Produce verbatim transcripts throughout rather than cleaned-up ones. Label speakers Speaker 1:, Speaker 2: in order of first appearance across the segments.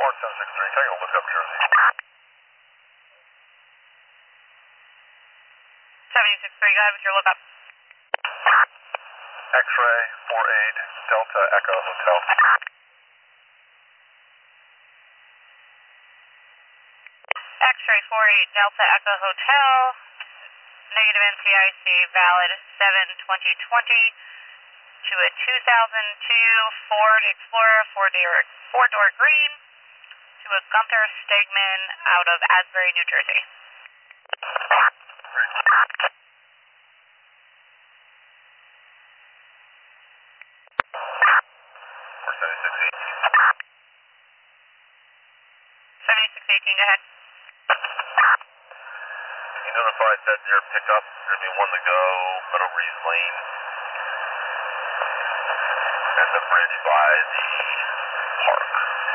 Speaker 1: Warren seven six three, Tango, look up Jersey.
Speaker 2: seven six three, go ahead with your lookup.
Speaker 1: X-ray four eight, Delta Echo Hotel.
Speaker 2: X-ray four eight, Delta Echo Hotel. Negative N C I C, valid seven twenty twenty to a two thousand two Ford Explorer four-door four-door green to a Gunther Stegman out of Asbury, New Jersey. seventy-six eighteen, go ahead.
Speaker 1: You notified that your pickup, there's going to be one to go, Meadow Breeze Lane, and the bridge by the park.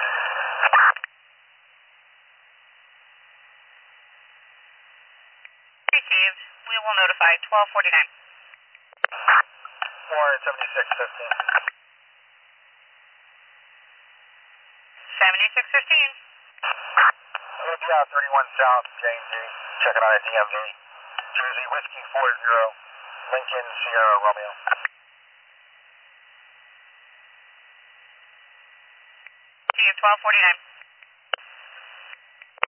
Speaker 2: Received. We will notify twelve forty-nine.
Speaker 1: Warren seventy-six fifteen.
Speaker 2: seventy-six fifteen.
Speaker 1: O T R thirty-one South, J and J, checking on a D M V. Jersey Whiskey four zero, Lincoln Sierra Romeo.
Speaker 2: See you twelve forty-nine.